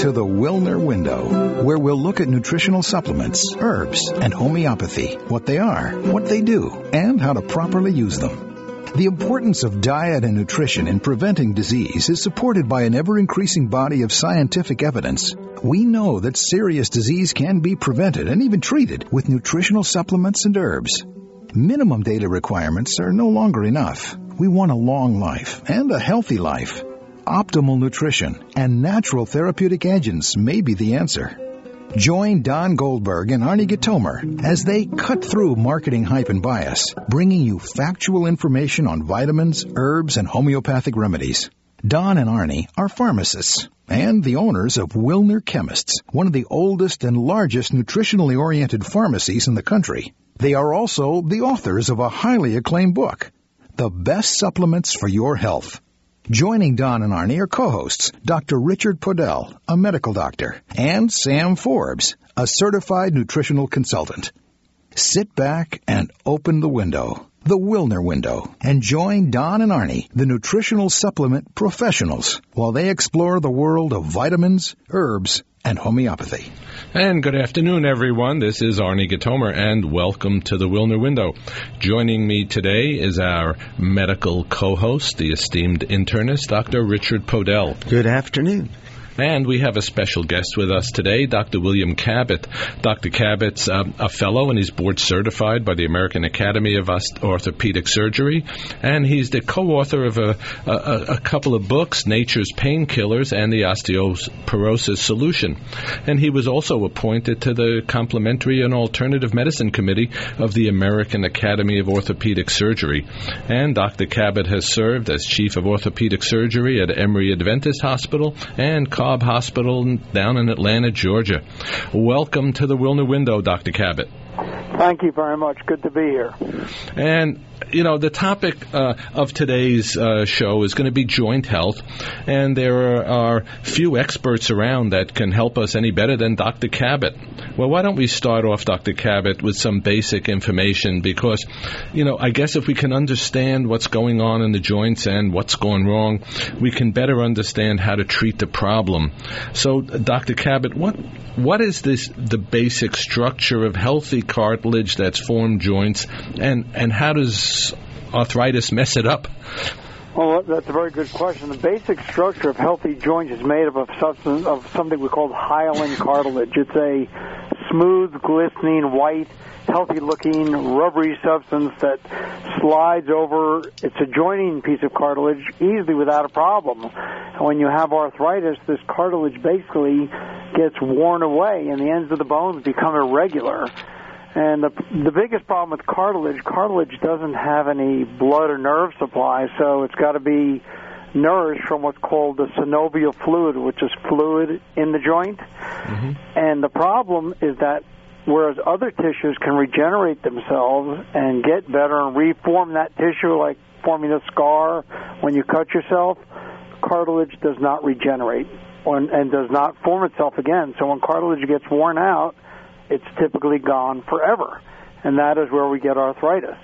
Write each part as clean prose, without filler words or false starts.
to the Wilner Window, where we'll look at nutritional supplements, herbs, and homeopathy, what they are, what they do, and how to properly use them. The importance of diet and nutrition in preventing disease is supported by an ever-increasing body of scientific evidence. We know that serious disease can be prevented and even treated with nutritional supplements and herbs. Minimum data requirements are no longer enough. We want a long life and a healthy life. Optimal nutrition and natural therapeutic agents may be the answer. Join Don Goldberg and Arnie Gitomer as they cut through marketing hype and bias, bringing you factual information on vitamins, herbs, and homeopathic remedies. Don and Arnie are pharmacists and the owners of Wilner Chemists, one of the oldest and largest nutritionally oriented pharmacies in the country. They are also the authors of a highly acclaimed book, The Best Supplements for Your Health. Joining Don and Arnie are co-hosts Dr. Richard Podell, a medical doctor, and Sam Forbes, a certified nutritional consultant. Sit back and open the window, the Wilner Window, and join Don and Arnie, the nutritional supplement professionals, while they explore the world of vitamins, herbs, and homeopathy. And good afternoon, everyone. This is Arnie Gitomer, and welcome to the Wilner Window. Joining me today is our medical co-host, the esteemed internist, Dr. Richard Podell. Good afternoon. And we have a special guest with us today, Dr. William Cabot. Dr. Cabot's a fellow, and he's board certified by the American Academy of Orthopedic Surgery. And he's the co-author of a couple of books, Nature's Painkillers and the Osteoporosis Solution. And he was also appointed to the Complementary and Alternative Medicine Committee of the American Academy of Orthopedic Surgery. And Dr. Cabot has served as Chief of Orthopedic Surgery at Emory Adventist Hospital and Cobb Hospital down in Atlanta, Georgia. Welcome to the Wilner Window, Dr. Cabot. Thank you very much. Good to be here. And, the topic of today's show is going to be joint health, and there are few experts around that can help us any better than Dr. Cabot. Well, why don't we start off, Dr. Cabot, with some basic information, because, I guess if we can understand what's going on in the joints and what's going wrong, we can better understand how to treat the problem. So, Dr. Cabot, what is the basic structure of healthy cartilage that's formed joints, and how does arthritis mess it up? Well, that's a very good question. The basic structure of healthy joints is made up of something we call hyaline cartilage. It's a smooth, glistening, white, healthy-looking, rubbery substance that slides over its adjoining piece of cartilage easily without a problem. And when you have arthritis, this cartilage basically gets worn away, and the ends of the bones become irregular. And the biggest problem with cartilage doesn't have any blood or nerve supply, so it's got to be nourished from what's called the synovial fluid, which is fluid in the joint. Mm-hmm. And the problem is that whereas other tissues can regenerate themselves and get better and reform that tissue, like forming a scar when you cut yourself, cartilage does not regenerate and does not form itself again. So when cartilage gets worn out, it's typically gone forever, and that is where we get arthritis,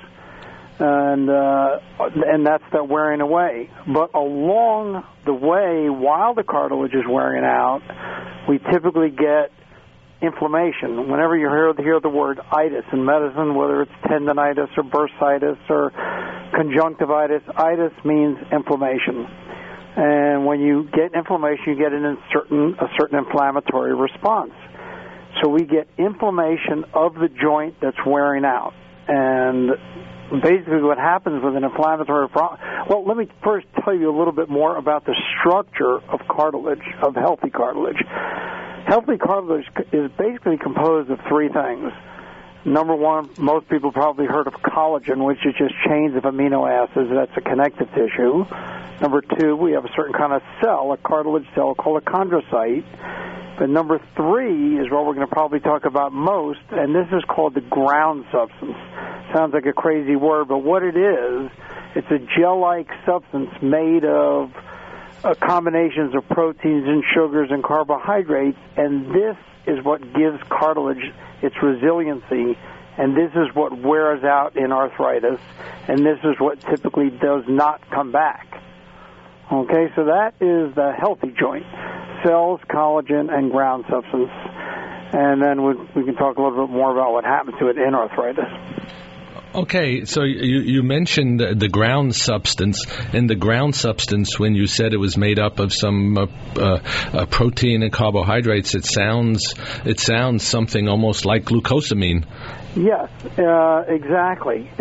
and that's that wearing away. But along the way, while the cartilage is wearing out, we typically get inflammation. Whenever you hear the word itis in medicine, whether it's tendonitis or bursitis or conjunctivitis, itis means inflammation. And when you get inflammation, you get a certain inflammatory response. So we get inflammation of the joint that's wearing out. And basically what happens with an inflammatory problem... Well, let me first tell you a little bit more about the structure of cartilage, of healthy cartilage. Healthy cartilage is basically composed of three things. Number one, most people probably heard of collagen, which is just chains of amino acids. That's a connective tissue. Number two, we have a certain kind of cell, a cartilage cell called a chondrocyte. And number three is what we're going to probably talk about most, and this is called the ground substance. Sounds like a crazy word, but what it is, it's a gel-like substance made of combinations of proteins and sugars and carbohydrates, and this is what gives cartilage its resiliency, and this is what wears out in arthritis, and this is what typically does not come back. Okay, so that is the healthy joint: cells, collagen, and ground substance. And then we can talk a little bit more about what happens to it in arthritis. Okay, so you mentioned the ground substance. And the ground substance, when you said it was made up of some protein and carbohydrates, it sounds something almost like glucosamine. Yes, exactly.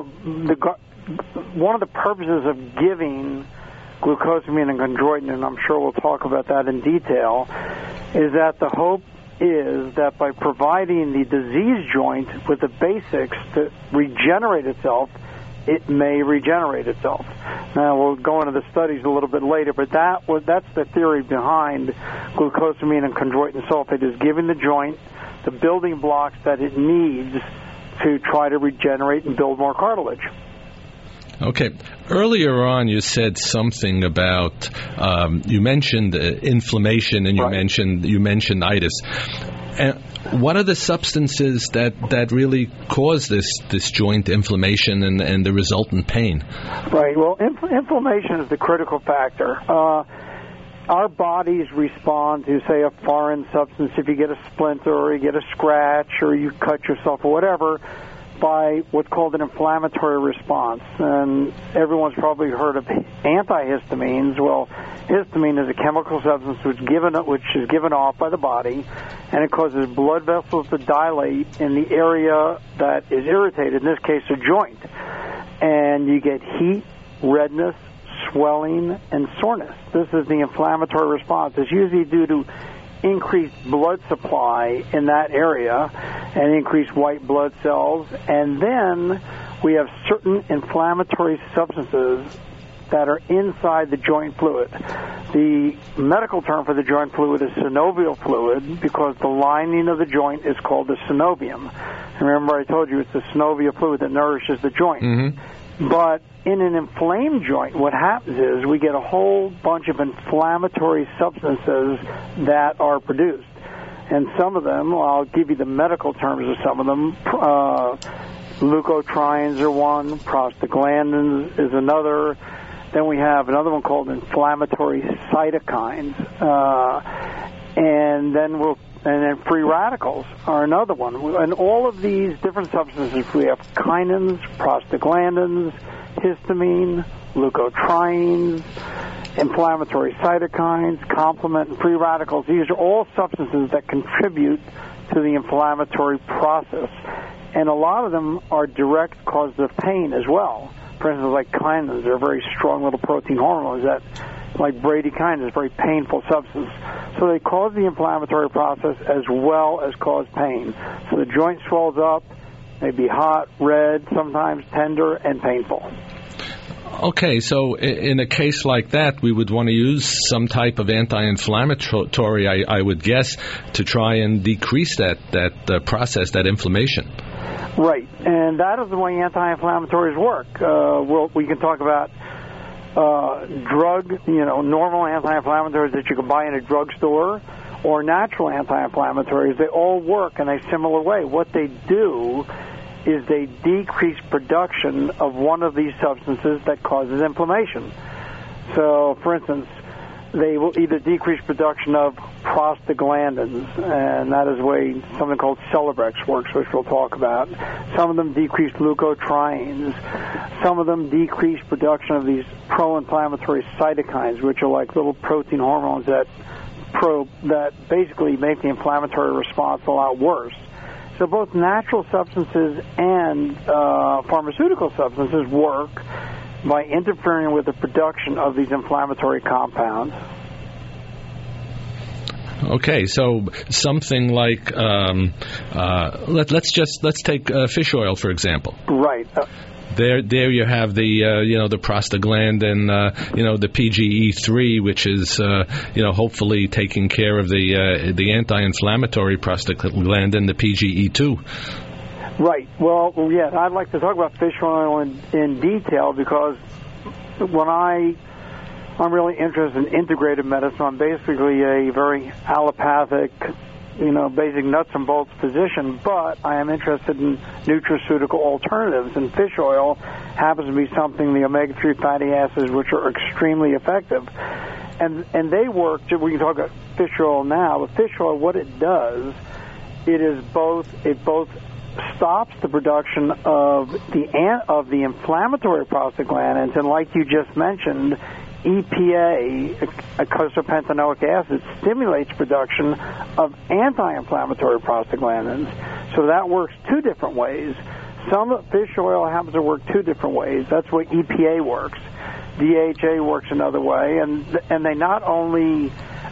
One of the purposes of giving glucosamine and chondroitin, and I'm sure we'll talk about that in detail, is that the hope is that by providing the diseased joint with the basics to regenerate itself, it may regenerate itself. Now, we'll go into the studies a little bit later, but that's the theory behind glucosamine and chondroitin sulfate, is giving the joint the building blocks that it needs to try to regenerate and build more cartilage. Okay. Earlier on, you said something about you mentioned inflammation, and you mentioned itis. And what are the substances that really cause this joint inflammation and the resultant pain? Right. Well, inflammation is the critical factor. Our bodies respond to, say, a foreign substance. If you get a splinter or you get a scratch or you cut yourself or whatever, by what's called an inflammatory response. And everyone's probably heard of antihistamines. Well, histamine is a chemical substance which is given off by the body, and it causes blood vessels to dilate in the area that is irritated, in this case a joint. And you get heat, redness, swelling, and soreness. This is the inflammatory response. It's usually due to increased blood supply in that area and increased white blood cells. And then we have certain inflammatory substances that are inside the joint fluid. The medical term for the joint fluid is synovial fluid, because the lining of the joint is called the synovium. Remember, I told you it's the synovial fluid that nourishes the joint. Mm-hmm. But in an inflamed joint, what happens is we get a whole bunch of inflammatory substances that are produced. And some of them, I'll give you the medical terms of some of them. Leukotrienes are one, prostaglandins is another. Then we have another one called inflammatory cytokines. And then free radicals are another one. And all of these different substances, we have kinins, prostaglandins, histamine, leukotrienes, inflammatory cytokines, complement, and free radicals. These are all substances that contribute to the inflammatory process. And a lot of them are direct causes of pain as well. For instance, like kinins, they're very strong little protein hormones that, like bradykinin, is a very painful substance. So they cause the inflammatory process as well as cause pain. So the joint swells up, may be hot, red, sometimes tender, and painful. Okay, so in a case like that, we would want to use some type of anti-inflammatory, I would guess, to try and decrease that process, that inflammation. Right, and that is the way anti-inflammatories work. We can talk about normal anti-inflammatories that you can buy in a drugstore, or natural anti-inflammatories. They all work in a similar way. What they do is they decrease production of one of these substances that causes inflammation. So, for instance, they will either decrease production of prostaglandins, and that is the way something called Celebrex works, which we'll talk about. Some of them decrease leukotrienes. Some of them decrease production of these pro-inflammatory cytokines, which are like little protein hormones that basically make the inflammatory response a lot worse. So both natural substances and pharmaceutical substances work by interfering with the production of these inflammatory compounds. Okay, so something like let's take fish oil, for example. Right. There you have the prostaglandin, the PGE3, which is hopefully taking care of the anti-inflammatory prostaglandin, the PGE2. Right. Well, yeah, I'd like to talk about fish oil in detail, because when I'm really interested in integrative medicine. I'm basically a very allopathic, basic nuts and bolts physician, but I am interested in nutraceutical alternatives, and fish oil happens to be something, the omega-3 fatty acids, which are extremely effective. And they work, we can talk about fish oil now, but fish oil, what it does, it both stops the production of the inflammatory prostaglandins, and like you just mentioned, EPA, eicosapentaenoic acid, stimulates production of anti-inflammatory prostaglandins. So that works two different ways. Some fish oil happens to work two different ways. That's what EPA works. DHA works another way, and they not only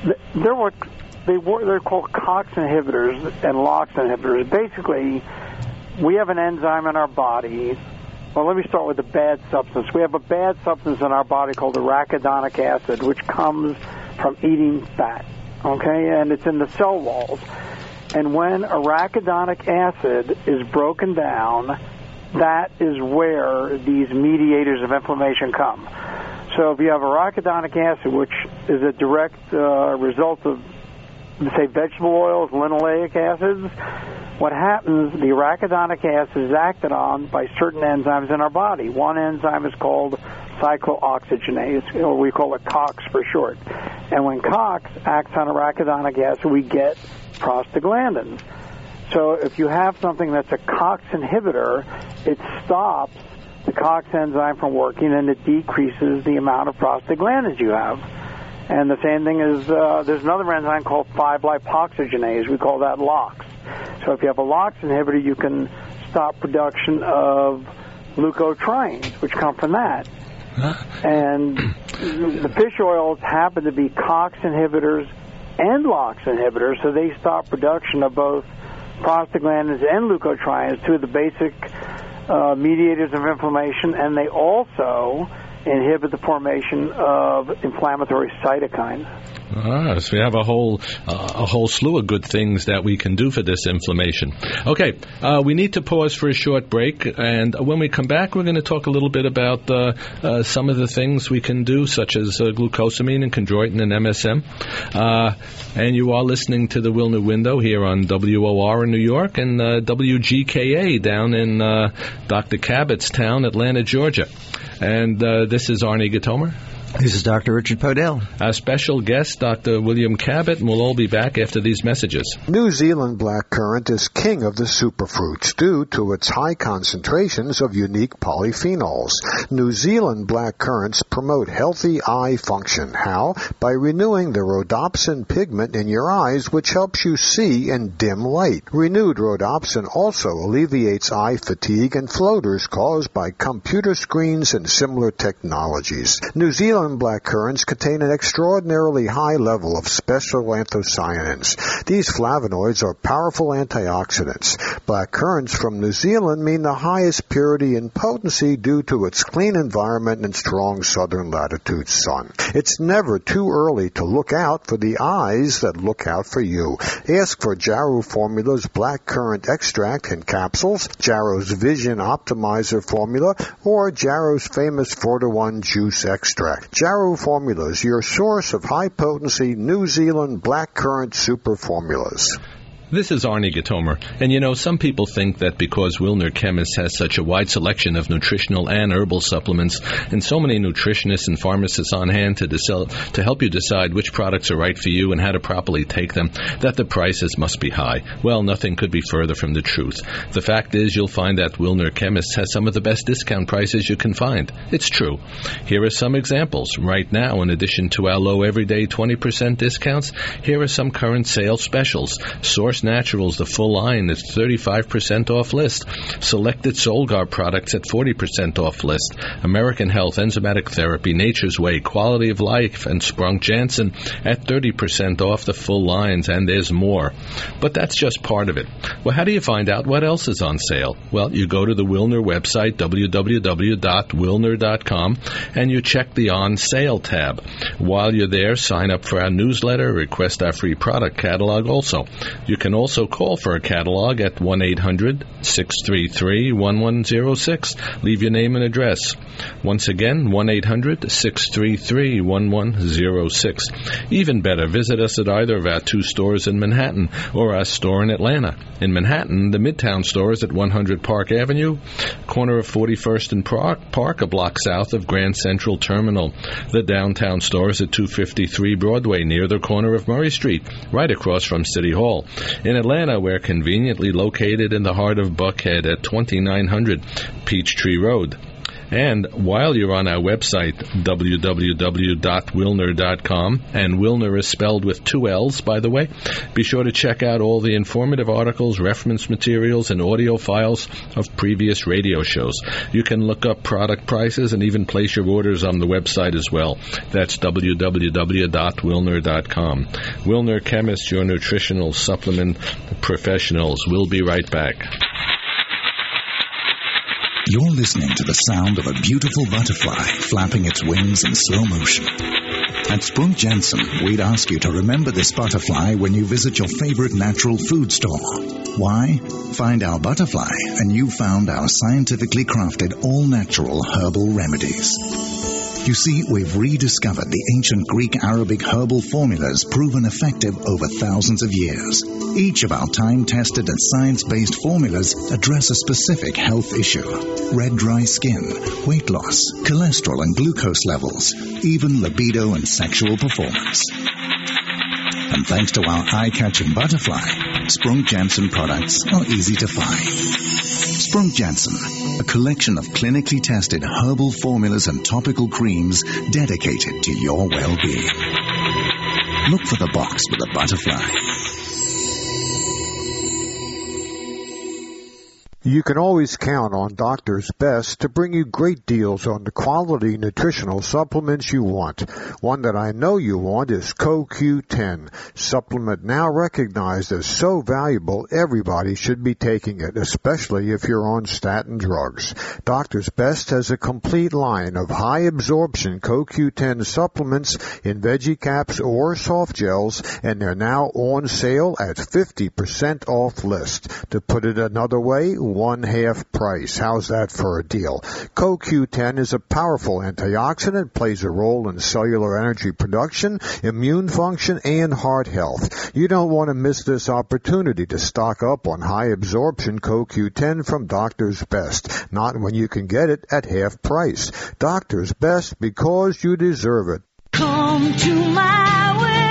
they're called COX inhibitors and LOX inhibitors. Basically, we have an enzyme in our body. Well, let me start with the bad substance. We have a bad substance in our body called arachidonic acid, which comes from eating fat, okay? And it's in the cell walls. And when arachidonic acid is broken down, that is where these mediators of inflammation come. So if you have arachidonic acid, which is a direct result of, say, vegetable oils, linoleic acids, what happens, the arachidonic acid is acted on by certain enzymes in our body. One enzyme is called cyclooxygenase, or we call it COX for short. And when COX acts on arachidonic acid, we get prostaglandins. So if you have something that's a COX inhibitor, it stops the COX enzyme from working, and it decreases the amount of prostaglandins you have. And the same thing is, there's another enzyme called 5-lipoxygenase. We call that LOX. So if you have a LOX inhibitor, you can stop production of leukotrienes, which come from that. And the fish oils happen to be COX inhibitors and LOX inhibitors, so they stop production of both prostaglandins and leukotrienes, two of the basic mediators of inflammation, and they also inhibit the formation of inflammatory cytokines. So we have a whole slew of good things that we can do for this inflammation. Okay, we need to pause for a short break, and when we come back, we're going to talk a little bit about some of the things we can do, such as glucosamine and chondroitin and MSM. And you are listening to the Wilner Window here on WOR in New York and WGKA down in Dr. Cabot's town, Atlanta, Georgia. And this is Arnie Gitomer. This is Dr. Richard Podell. Our special guest, Dr. William Cabot, and we'll all be back after these messages. New Zealand blackcurrant is king of the superfruits due to its high concentrations of unique polyphenols. New Zealand blackcurrants promote healthy eye function. How? By renewing the rhodopsin pigment in your eyes, which helps you see in dim light. Renewed rhodopsin also alleviates eye fatigue and floaters caused by computer screens and similar technologies. New Zealand blackcurrants contain an extraordinarily high level of special anthocyanins. These flavonoids are powerful antioxidants. Blackcurrants from New Zealand mean the highest purity and potency due to its clean environment and strong southern latitude sun. It's never too early to look out for the eyes that look out for you. Ask for Jarrow Formula's blackcurrant extract in capsules, Jarrow's Vision Optimizer formula, or Jarrow's famous 4-to-1 juice extract. Jarrow Formulas, your source of high-potency New Zealand blackcurrant super formulas. This is Arnie Gitomer, and you know, some people think that because Wilner Chemist has such a wide selection of nutritional and herbal supplements and so many nutritionists and pharmacists on hand to help you decide which products are right for you and how to properly take them, that the prices must be high. Well, nothing could be further from the truth. The fact is, you'll find that Wilner Chemist has some of the best discount prices you can find. It's true. Here are some examples. Right now, in addition to our low everyday 20% discounts, here are some current sales specials. Source Naturals, the full line, is 35% off list. Selected Solgar products at 40% off list. American Health, Enzymatic Therapy, Nature's Way, Quality of Life, and Sprunk Jansen at 30% off the full lines, and there's more. But that's just part of it. Well, how do you find out what else is on sale? Well, you go to the Wilner website, www.wilner.com, and you check the On Sale tab. While you're there, sign up for our newsletter, request our free product catalog also. You can can also call for a catalog at 1-800-633-1106. Leave your name and address. Once again, 1-800-633-1106. Even better, visit us at either of our 2 stores in Manhattan or our store in Atlanta. In Manhattan, the Midtown store is at 100 Park Avenue, corner of 41st and Park, a block south of Grand Central Terminal. The downtown store is at 253 Broadway, near the corner of Murray Street, right across from City Hall. In Atlanta, we're conveniently located in the heart of Buckhead at 2900 Peachtree Road. And while you're on our website, www.wilner.com, and Wilner is spelled with 2 L's, by the way, be sure to check out all the informative articles, reference materials, and audio files of previous radio shows. You can look up product prices and even place your orders on the website as well. That's www.wilner.com. Wilner Chemist, your nutritional supplement professionals. We'll be right back. You're listening to the sound of a beautiful butterfly flapping its wings in slow motion. At Sprunk Jansen, we'd ask you to remember this butterfly when you visit your favorite natural food store. Why? Find our butterfly, and you've found our scientifically crafted all-natural herbal remedies. You see, we've rediscovered the ancient Greek-Arabic herbal formulas proven effective over thousands of years. Each of our time-tested and science-based formulas address a specific health issue. Red, dry skin, weight loss, cholesterol and glucose levels, even libido and sexual performance. And thanks to our eye-catching butterfly, Sprunk Jansen products are easy to find. Sprunk Jansen, a collection of clinically tested herbal formulas and topical creams dedicated to your well-being. Look for the box with a butterfly. You can always count on Doctor's Best to bring you great deals on the quality nutritional supplements you want. One that I know you want is CoQ10, supplement now recognized as so valuable everybody should be taking it, especially if you're on statin drugs. Doctor's Best has a complete line of high-absorption CoQ10 supplements in veggie caps or soft gels, and they're now on sale at 50% off list. To put it another way, 1/2 price. How's that for a deal? CoQ10 is a powerful antioxidant, plays a role in cellular energy production, immune function, and heart health. You don't want to miss this opportunity to stock up on high-absorption CoQ10 from Doctor's Best. Not when you can get it at half price. Doctor's Best, because you deserve it. Come to my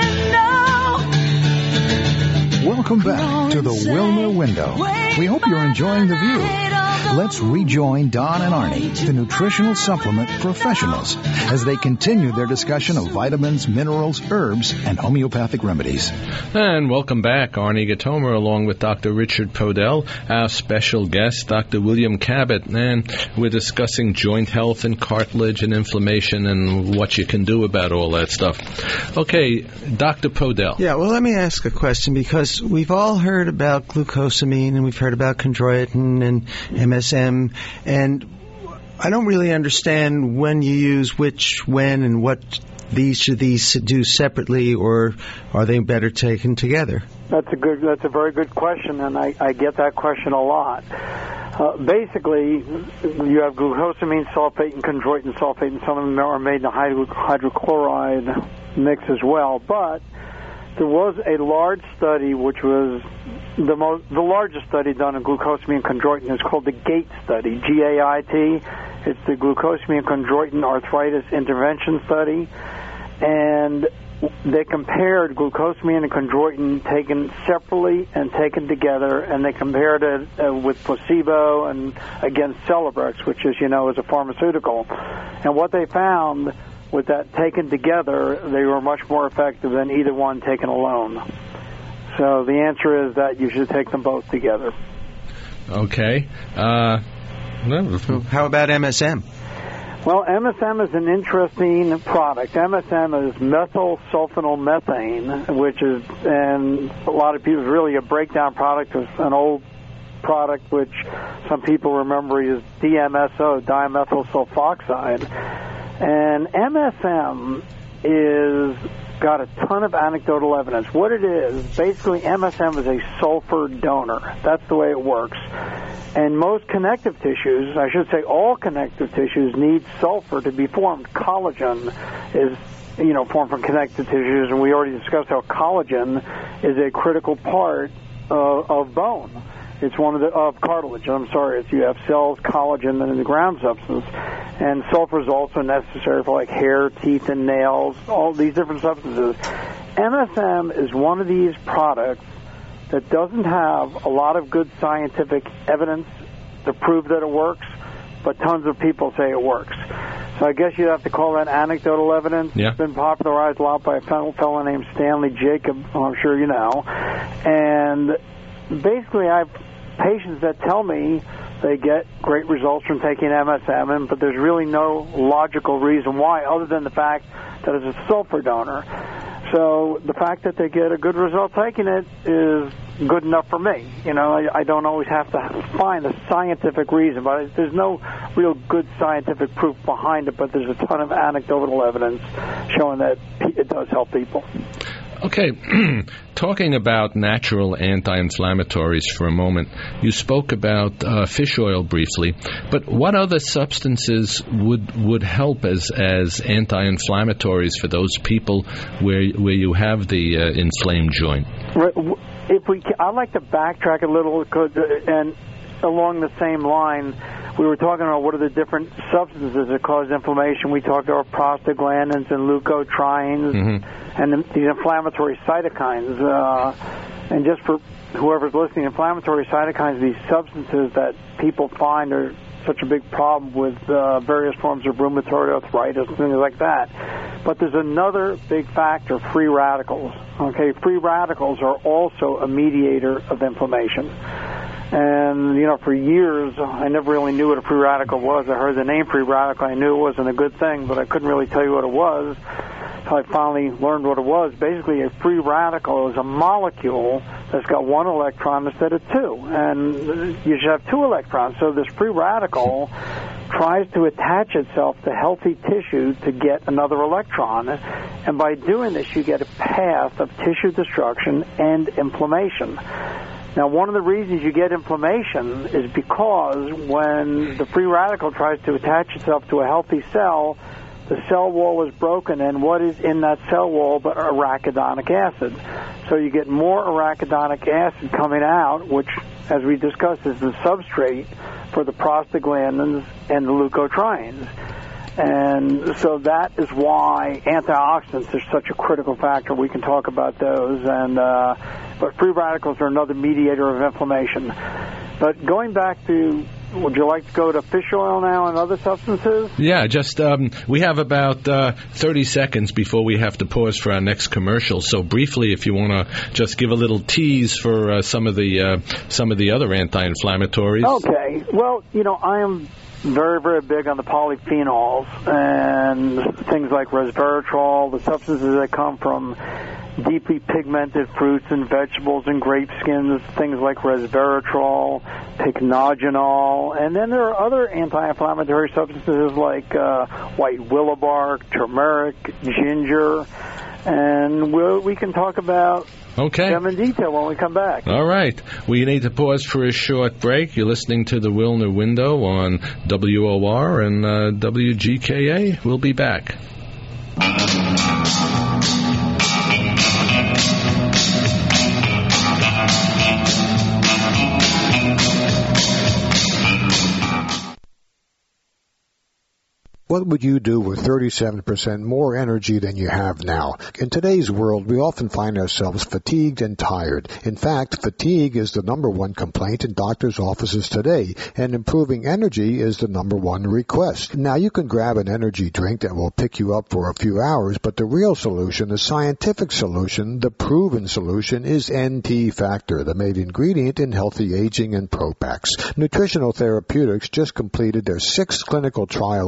window. Welcome back to the Wilner Window. We hope you're enjoying the view. Let's rejoin Don and Arnie, the nutritional supplement professionals, as they continue their discussion of vitamins, minerals, herbs, and homeopathic remedies. And welcome back. Arnie Gatomer along with Dr. Richard Podell, our special guest, Dr. William Cabot, and we're discussing joint health and cartilage and inflammation and what you can do about all that stuff. Okay, Dr. Podell. Yeah, well, let me ask a question, because we've all heard about glucosamine and we've heard about chondroitin and MSM, and I don't really understand when you use which, when, and what should these do separately, or are they better taken together? That's a very good question, and I get that question a lot. Basically, you have glucosamine sulfate and chondroitin sulfate, and some of them are made in a hydrochloride mix as well. But there was a large study, which was the largest study done on glucosamine and chondroitin. Is called the GAIT study, GAIT. It's the glucosamine and chondroitin arthritis intervention study, and they compared glucosamine and chondroitin taken separately and taken together, and they compared it with placebo and against Celebrex, which, as you know, is a pharmaceutical. And what they found with that taken together, they were much more effective than either one taken alone. So the answer is that you should take them both together. Okay. How about MSM? Well, MSM is an interesting product. MSM is methylsulfonylmethane, which is, and a lot of people, really a breakdown product of an old product, which some people remember is DMSO, dimethyl sulfoxide. And MSM is got a ton of anecdotal evidence. What it is, basically MSM is a sulfur donor. That's the way it works. And most connective tissues, I should say all connective tissues, need sulfur to be formed. Collagen is formed from connective tissues, and we already discussed how collagen is a critical part of bone. It's one of cartilage. I'm sorry. You have cells, collagen, and the ground substance. And sulfur is also necessary for like hair, teeth, and nails, all these different substances. MSM is one of these products that doesn't have a lot of good scientific evidence to prove that it works, but tons of people say it works. So I guess you'd have to call that anecdotal evidence. Yeah. It's been popularized a lot by a fellow named Stanley Jacob, who I'm sure you know. And basically, I have patients that tell me they get great results from taking MSM, but there's really no logical reason why other than the fact that it's a sulfur donor. So the fact that they get a good result taking it is good enough for me. I don't always have to find a scientific reason, but there's no real good scientific proof behind it, but there's a ton of anecdotal evidence showing that it does help people. Okay, talking about natural anti-inflammatories for a moment, you spoke about fish oil briefly, but what other substances would help as anti-inflammatories for those people where you have the inflamed joint? I'd like to backtrack a little, and along the same line, we were talking about what are the different substances that cause inflammation. We talked about prostaglandins and leukotrienes and these inflammatory cytokines. And just for whoever's listening, inflammatory cytokines, these substances that people find are such a big problem with various forms of rheumatoid arthritis, things like that. But there's another big factor, free radicals. Okay, free radicals are also a mediator of inflammation. And, for years, I never really knew what a free radical was. I heard the name free radical. I knew it wasn't a good thing, but I couldn't really tell you what it was until I finally learned what it was. Basically, a free radical is a molecule that's got one electron instead of two. And you should have two electrons. So this free radical tries to attach itself to healthy tissue to get another electron. And by doing this, you get a path of tissue destruction and inflammation. Now, one of the reasons you get inflammation is because when the free radical tries to attach itself to a healthy cell, the cell wall is broken, and what is in that cell wall but arachidonic acid? So you get more arachidonic acid coming out, which, as we discussed, is the substrate for the prostaglandins and the leukotrienes. And so that is why antioxidants are such a critical factor. We can talk about those, but free radicals are another mediator of inflammation. But going back to, would you like to go to fish oil now and other substances? Yeah, just we have about 30 seconds before we have to pause for our next commercial. So briefly, if you want to just give a little tease for some of the other anti-inflammatories. Okay. Well, I am very, very big on the polyphenols and things like resveratrol, the substances that come from deeply pigmented fruits and vegetables and grape skins, things like resveratrol, pycnogenol, and then there are other anti-inflammatory substances like white willow bark, turmeric, ginger, and we can talk about them in detail when we come back. All right. We need to pause for a short break. You're listening to the Wilner Window on WOR and WGKA. We'll be back. What would you do with 37% more energy than you have now? In today's world, we often find ourselves fatigued and tired. In fact, fatigue is the number one complaint in doctors' offices today, and improving energy is the number one request. Now, you can grab an energy drink that will pick you up for a few hours, but the real solution, the scientific solution, the proven solution is NT Factor, the main ingredient in healthy aging and Propax. Nutritional Therapeutics just completed their 6th clinical trial on NT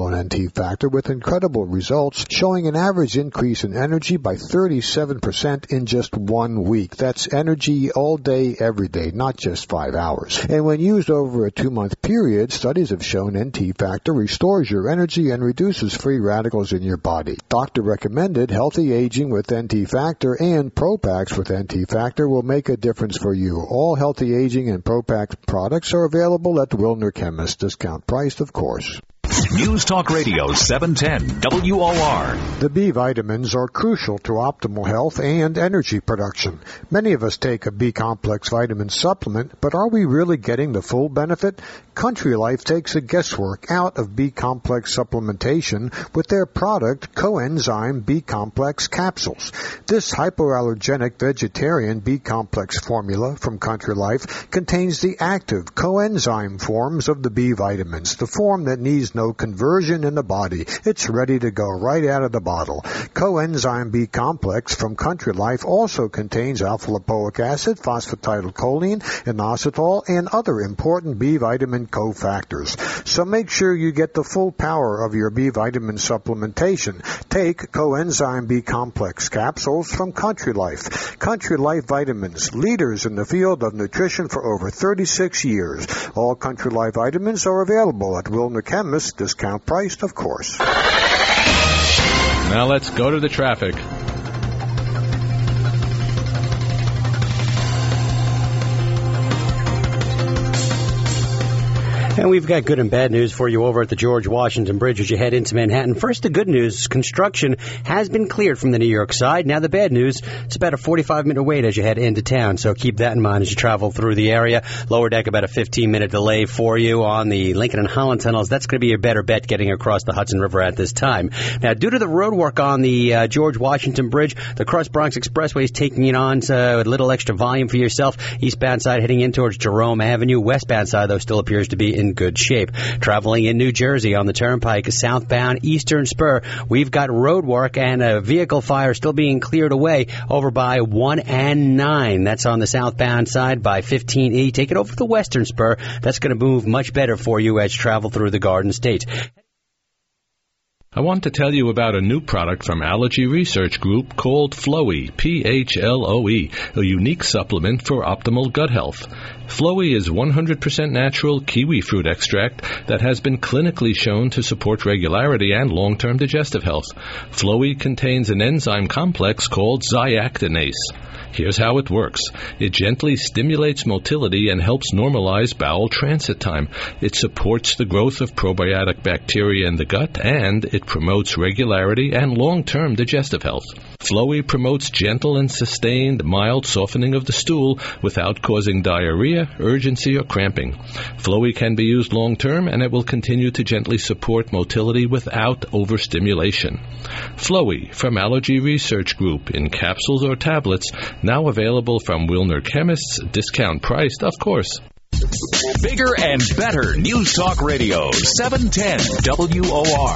NT Factor with incredible results, showing an average increase in energy by 37% in just 1 week. That's energy all day, every day, not just 5 hours. And when used over a 2-month period, studies have shown NT Factor restores your energy and reduces free radicals in your body. Doctor recommended Healthy Aging with NT Factor and Pro-Pax with NT Factor will make a difference for you. All Healthy Aging and Pro-Pax products are available at Wilner Chemist, discount priced, of course. News Talk Radio 710 WOR. The B vitamins are crucial to optimal health and energy production. Many of us take a B-complex vitamin supplement, but are we really getting the full benefit? Country Life takes the guesswork out of B-complex supplementation with their product Coenzyme B-complex capsules. This hypoallergenic vegetarian B-complex formula from Country Life contains the active coenzyme forms of the B vitamins, the form that needs no conversion in the body. It's ready to go right out of the bottle. Coenzyme B-complex from Country Life also contains alpha-lipoic acid, phosphatidylcholine, inositol, and other important B vitamin cofactors. So make sure you get the full power of your B vitamin supplementation. Take Coenzyme B-complex capsules from Country Life. Country Life vitamins, leaders in the field of nutrition for over 36 years. All Country Life vitamins are available at Wilner Chemist, discount priced, of course. Now let's go to the traffic. And we've got good and bad news for you over at the George Washington Bridge as you head into Manhattan. First, the good news, construction has been cleared from the New York side. Now, the bad news, it's about a 45-minute wait as you head into town, so keep that in mind as you travel through the area. Lower deck, about a 15-minute delay for you on the Lincoln and Holland tunnels. That's going to be your better bet getting across the Hudson River at this time. Now, due to the road work on the George Washington Bridge, the Cross Bronx Expressway is taking it on a little extra volume for yourself. Eastbound side heading in towards Jerome Avenue. Westbound side, though, still appears to be in good shape. Traveling in New Jersey on the Turnpike, southbound Eastern Spur, we've got road work and a vehicle fire still being cleared away over by 1 and 9. That's on the southbound side by 15E. Take it over the Western Spur. That's going to move much better for you as you travel through the Garden State. I want to tell you about a new product from Allergy Research Group called Floe, P-H-L-O-E, a unique supplement for optimal gut health. Floe is 100% natural kiwi fruit extract that has been clinically shown to support regularity and long-term digestive health. Floe contains an enzyme complex called zyactinase. Here's how it works. It gently stimulates motility and helps normalize bowel transit time. It supports the growth of probiotic bacteria in the gut, and it promotes regularity and long-term digestive health. Floe promotes gentle and sustained mild softening of the stool without causing diarrhea, urgency, or cramping. Floe can be used long-term, and it will continue to gently support motility without overstimulation. Floe from Allergy Research Group in capsules or tablets, now available from Wilner Chemists, discount priced, of course. Bigger and better News Talk Radio 710 WOR.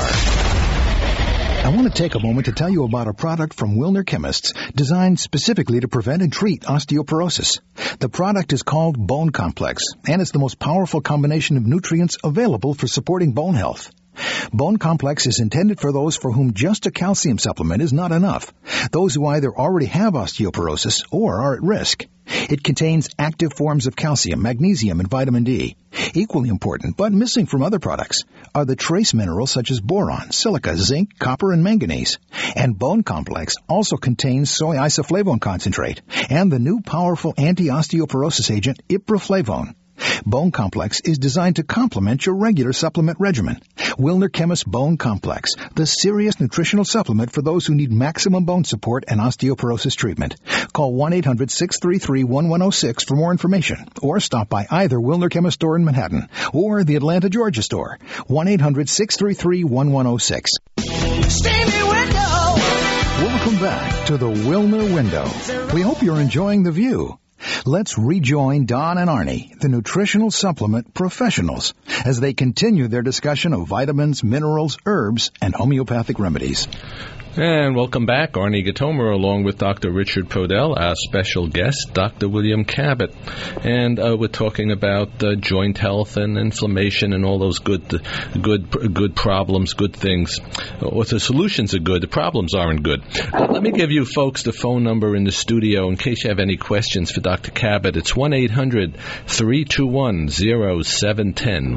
I want to take a moment to tell you about a product from Wilner Chemists designed specifically to prevent and treat osteoporosis. The product is called Bone Complex, and it's the most powerful combination of nutrients available for supporting bone health. Bone Complex is intended for those for whom just a calcium supplement is not enough, those who either already have osteoporosis or are at risk. It contains active forms of calcium, magnesium, and vitamin D. Equally important, but missing from other products, are the trace minerals such as boron, silica, zinc, copper, and manganese. And Bone Complex also contains soy isoflavone concentrate and the new powerful anti-osteoporosis agent iproflavone. Bone Complex is designed to complement your regular supplement regimen. Wilner Chemist Bone Complex, the serious nutritional supplement for those who need maximum bone support and osteoporosis treatment. Call 1-800-633-1106 for more information, or stop by either Wilner Chemist store in Manhattan or the Atlanta, Georgia store. 1-800-633-1106. Stevie Window. Welcome back to the Wilner Window. We hope you're enjoying the view. Let's rejoin Don and Arnie, the nutritional supplement professionals, as they continue their discussion of vitamins, minerals, herbs, and homeopathic remedies. And welcome back. Arnie Gatomer along with Dr. Richard Podell, our special guest, Dr. William Cabot. And we're talking about joint health and inflammation and all those good problems, good things. Well, the solutions are good. The problems aren't good. Let me give you folks the phone number in the studio in case you have any questions for Dr. Cabot. It's 1-800-321-0710.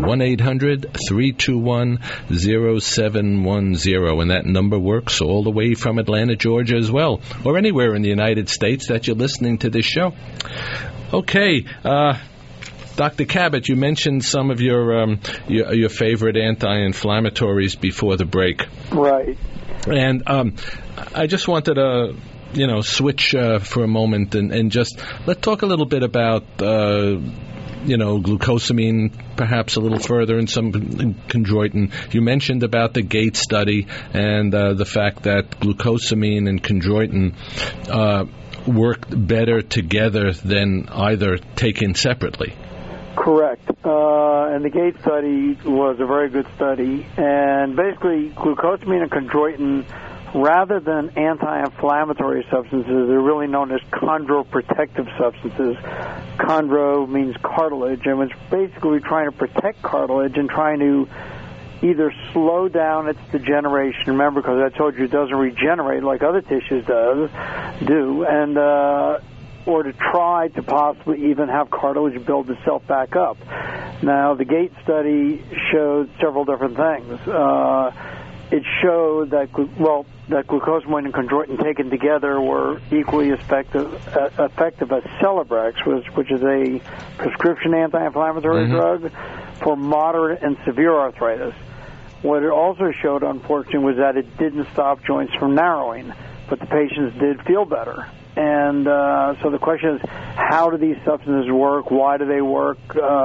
1-800-321-0710. And that number works all the way from Atlanta, Georgia as well, or anywhere in the United States that you're listening to this show. Okay, Dr. Cabot, you mentioned some of your favorite anti-inflammatories before the break. Right. And I just wanted to switch for a moment and just let's talk a little bit about glucosamine, perhaps a little further, and some chondroitin. You mentioned about the GATE study and the fact that glucosamine and chondroitin work better together than either taken separately. Correct. And the GATE study was a very good study. And basically, glucosamine and chondroitin, rather than anti-inflammatory substances, they're really known as chondroprotective substances. Chondro means cartilage, and it's basically trying to protect cartilage and trying to either slow down its degeneration. Remember, because I told you it doesn't regenerate like other tissues do, and or to try to possibly even have cartilage build itself back up. Now, the GATE study showed several different things. It showed that glucosamine and chondroitin taken together were equally effective as Celebrex, which is a prescription anti-inflammatory drug for moderate and severe arthritis. What it also showed, unfortunately, was that it didn't stop joints from narrowing, but the patients did feel better. And so the question is, how do these substances work? Why do they work?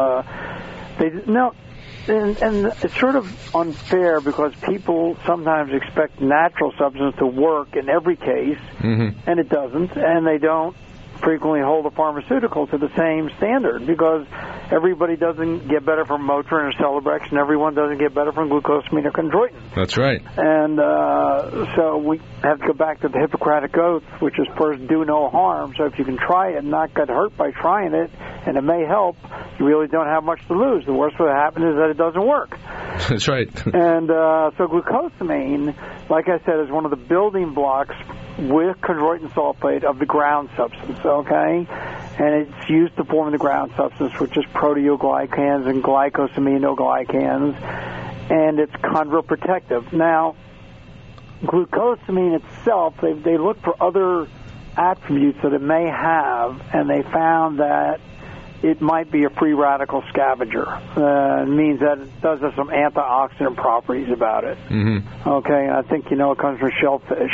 And it's sort of unfair because people sometimes expect natural substance to work in every case, and it doesn't, and they don't frequently hold a pharmaceutical to the same standard because everybody doesn't get better from Motrin or Celebrex, and everyone doesn't get better from glucosamine or chondroitin. That's right. And so we have to go back to the Hippocratic Oath, which is first do no harm. So if you can try it and not get hurt by trying it, and it may help, you really don't have much to lose. The worst what happens is that it doesn't work. That's right. And so glucosamine, like I said, is one of the building blocks with chondroitin sulfate of the ground substance, okay? And it's used to form the ground substance, which is proteoglycans and glycosaminoglycans, and it's chondroprotective. Now, glucosamine itself, they looked for other attributes that it may have, and they found that it might be a free radical scavenger. It means that it does have some antioxidant properties about it. Okay, and I think it comes from shellfish.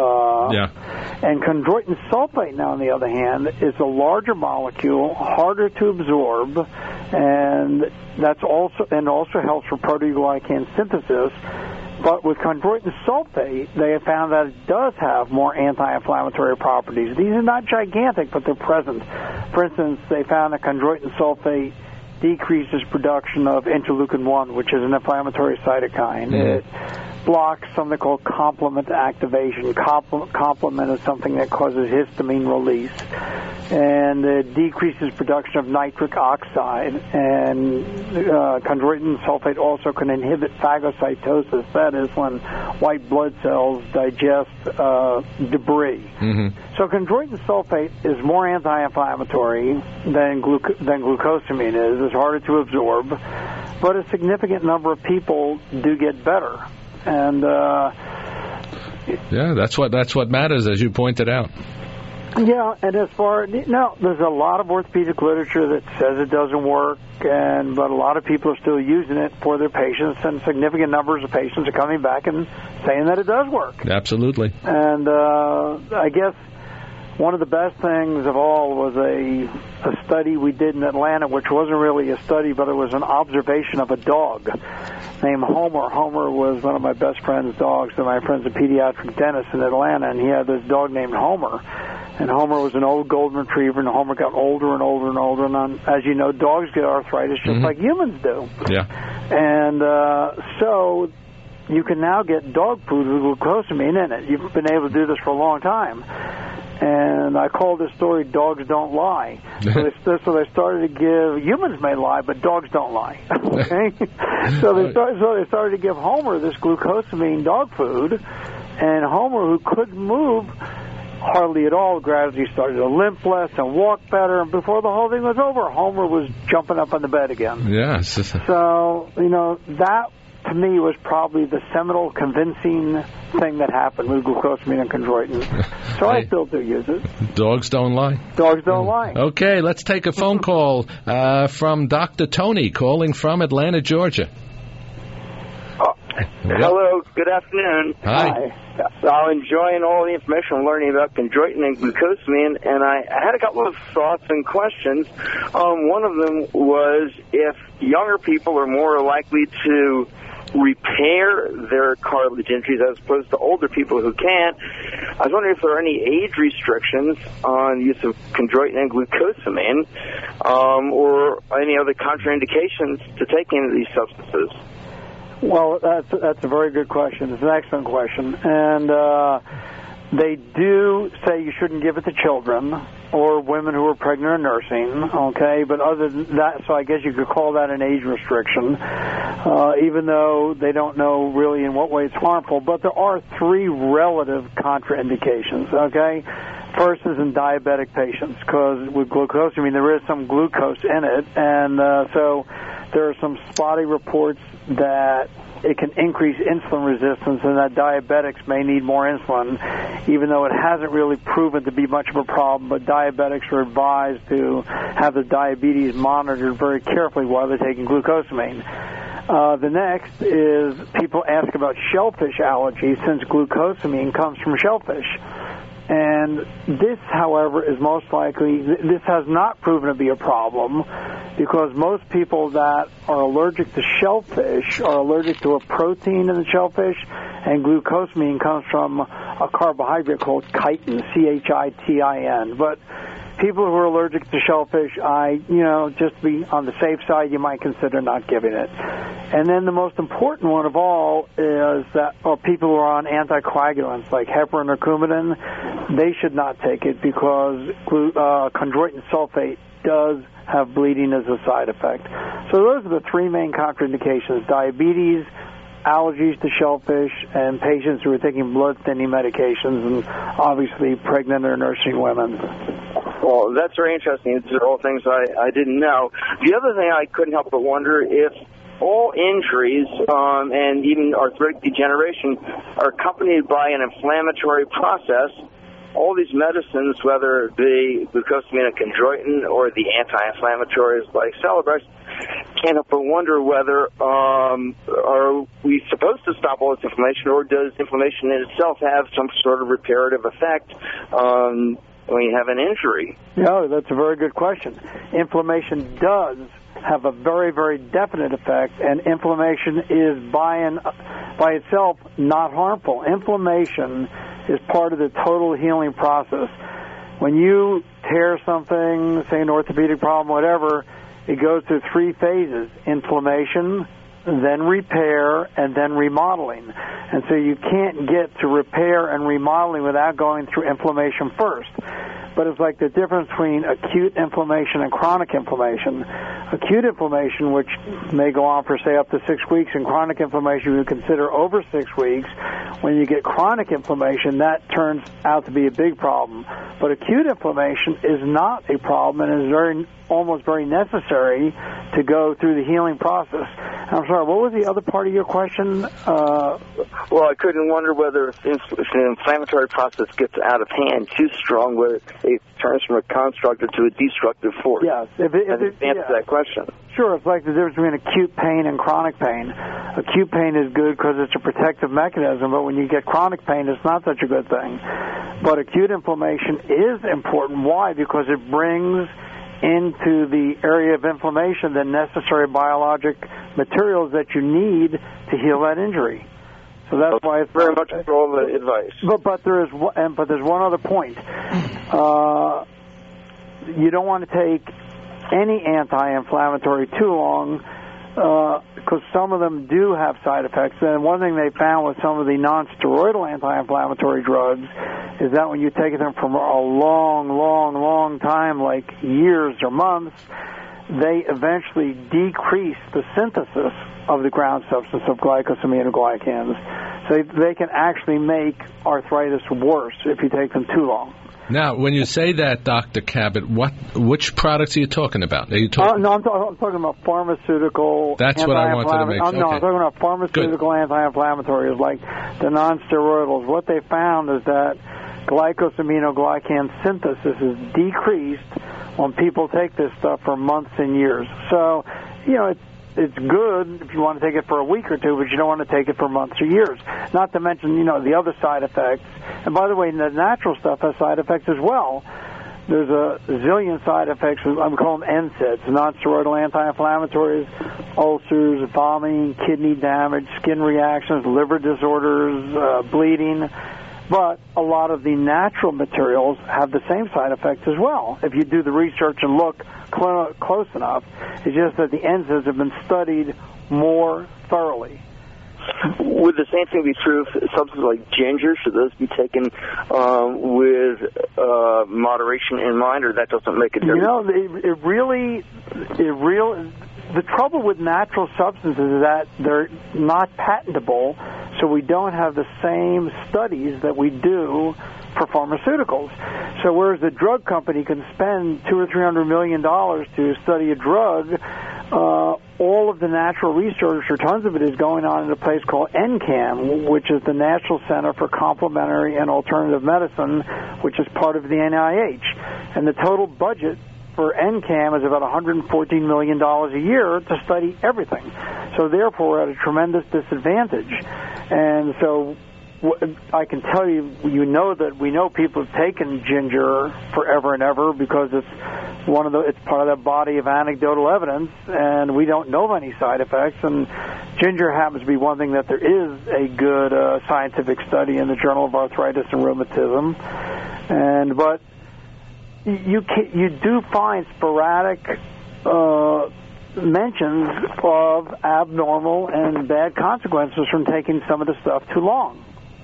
And chondroitin sulfate, now on the other hand, is a larger molecule, harder to absorb, and that's also helps for proteoglycan synthesis. But with chondroitin sulfate, they have found that it does have more anti-inflammatory properties. These are not gigantic, but they're present. For instance, they found that chondroitin sulfate decreases production of interleukin-1, which is an inflammatory cytokine. It blocks something called complement activation. Complement is something that causes histamine release. And it decreases production of nitric oxide. And chondroitin sulfate also can inhibit phagocytosis. That is when white blood cells digest debris. So chondroitin sulfate is more anti-inflammatory than glucosamine is. It's harder to absorb. But a significant number of people do get better. And that's what matters, as you pointed out. Yeah, and as far there's a lot of orthopedic literature that says it doesn't work, but a lot of people are still using it for their patients, and significant numbers of patients are coming back and saying that it does work. Absolutely. And I guess one of the best things of all was a study we did in Atlanta, which wasn't really a study, but it was an observation of a dog named Homer. Homer was one of my best friend's dogs, and my friend's a pediatric dentist in Atlanta, and he had this dog named Homer. And Homer was an old golden retriever, and Homer got older and older and older. And as you know, dogs get arthritis just like humans do. Yeah. And so you can now get dog food with glucosamine in it. You've been able to do this for a long time. And I call this story "Dogs Don't Lie." So they started to give, humans may lie, but dogs don't lie. Okay? So they started to give Homer this glucosamine dog food, and Homer, who couldn't move hardly at all, gradually started to limp less and walk better, and before the whole thing was over, Homer was jumping up on the bed again. Yes. So, that to me was probably the seminal convincing thing that happened with glucosamine and chondroitin. So I still do use it. Dogs don't lie. Dogs don't lie. Okay, let's take a phone call from Dr. Tony calling from Atlanta, Georgia. Hello, good afternoon. Hi. I'm enjoying all the information I'm learning about chondroitin and glucosamine, and I had a couple of thoughts and questions. One of them was if younger people are more likely to repair their cartilage injuries as opposed to older people who can't. I was wondering if there are any age restrictions on the use of chondroitin and glucosamine, or any other contraindications to taking these substances. Well, that's a very good question. It's an excellent question. And they do say you shouldn't give it to children or women who are pregnant or nursing, okay? But other than that, so I guess you could call that an age restriction, even though they don't know really in what way it's harmful. But there are three relative contraindications, okay? First is in diabetic patients, because with glucosamine, there is some glucose in it, and so there are some spotty reports that it can increase insulin resistance and that diabetics may need more insulin, even though it hasn't really proven to be much of a problem. But diabetics are advised to have the diabetes monitored very carefully while they're taking glucosamine. The next is people ask about shellfish allergies, since glucosamine comes from shellfish. And this, however, is most likely, this has not proven to be a problem, because most people that are allergic to shellfish are allergic to a protein in the shellfish, and glucosamine comes from a carbohydrate called chitin, C-H-I-T-I-N. But people who are allergic to shellfish, just to be on the safe side, you might consider not giving it. And then the most important one of all is that people who are on anticoagulants like heparin or Coumadin, they should not take it, because chondroitin sulfate does have bleeding as a side effect. So those are the three main contraindications: diabetes, allergies to shellfish, and patients who are taking blood-thinning medications, and obviously pregnant or nursing women. Well, that's very interesting. These are all things I didn't know. The other thing I couldn't help but wonder if all injuries and even arthritic degeneration are accompanied by an inflammatory process. All these medicines, whether it be glucosamine and chondroitin or the anti-inflammatories like Celebrex, can't help but wonder whether are we supposed to stop all this inflammation, or does inflammation in itself have some sort of reparative effect when you have an injury? No, that's a very good question. Inflammation does have a very, very definite effect, and inflammation is by itself not harmful. Inflammation is part of the total healing process. When you tear something, say an orthopedic problem, whatever, it goes through three phases: inflammation, then repair, and then remodeling. And so you can't get to repair and remodeling without going through inflammation first. But it's like the difference between acute inflammation and chronic inflammation. Acute inflammation, which may go on for, say, up to 6 weeks, and chronic inflammation we would consider over 6 weeks. When you get chronic inflammation, that turns out to be a big problem. But acute inflammation is not a problem, and is almost very necessary to go through the healing process. I'm sorry, what was the other part of your question? Well, I couldn't wonder whether if an inflammatory process gets out of hand too strong, whether it turns from a constructive to a destructive force. Yes. Answer that question. Sure, it's like the difference between acute pain and chronic pain. Acute pain is good because it's a protective mechanism, but when you get chronic pain, it's not such a good thing. But acute inflammation is important. Why? Because it brings into the area of inflammation the necessary biologic materials that you need to heal that injury. So that's why it's very much for all the advice. But there's one other point. You don't want to take any anti-inflammatory too long, because some of them do have side effects. And one thing they found with some of the non-steroidal anti-inflammatory drugs is that when you take them for a long time, like years or months, they eventually decrease the synthesis of the ground substance of glycosaminoglycans. So they can actually make arthritis worse if you take them too long. Now, when you say that, Dr. Cabot, which products are you talking about? Are you talking? No, I'm talking about pharmaceutical. That's what I wanted to make sure. No, I'm talking about pharmaceutical anti-inflammatories like the non-steroidals. What they found is that glycosaminoglycan synthesis is decreased when people take this stuff for months and years. So, it's good if you want to take it for a week or two, but you don't want to take it for months or years. Not to mention, the other side effects. And by the way, the natural stuff has side effects as well. There's a zillion side effects. I'm calling them NSAIDs, non-steroidal anti-inflammatories, ulcers, vomiting, kidney damage, skin reactions, liver disorders, bleeding. But a lot of the natural materials have the same side effects as well. If you do the research and look close enough, it's just that the NSAIDs have been studied more thoroughly. Would the same thing be true for substances like ginger? Should those be taken with moderation in mind, or that doesn't make a difference? The trouble with natural substances is that they're not patentable, so we don't have the same studies that we do for pharmaceuticals. So whereas the drug company can spend $200 or $300 million to study a drug, all of the natural research, or tons of it, is going on in a place called NCAM, which is the National Center for Complementary and Alternative Medicine, which is part of the NIH. And the total budget for NCAM is about $114 million a year to study everything. So therefore, we're at a tremendous disadvantage. And so I can tell you, that we know people have taken ginger forever and ever because it's part of that body of anecdotal evidence, and we don't know of any side effects. And ginger happens to be one thing that there is a good scientific study in the Journal of Arthritis and Rheumatism. But you do find sporadic mentions of abnormal and bad consequences from taking some of the stuff too long.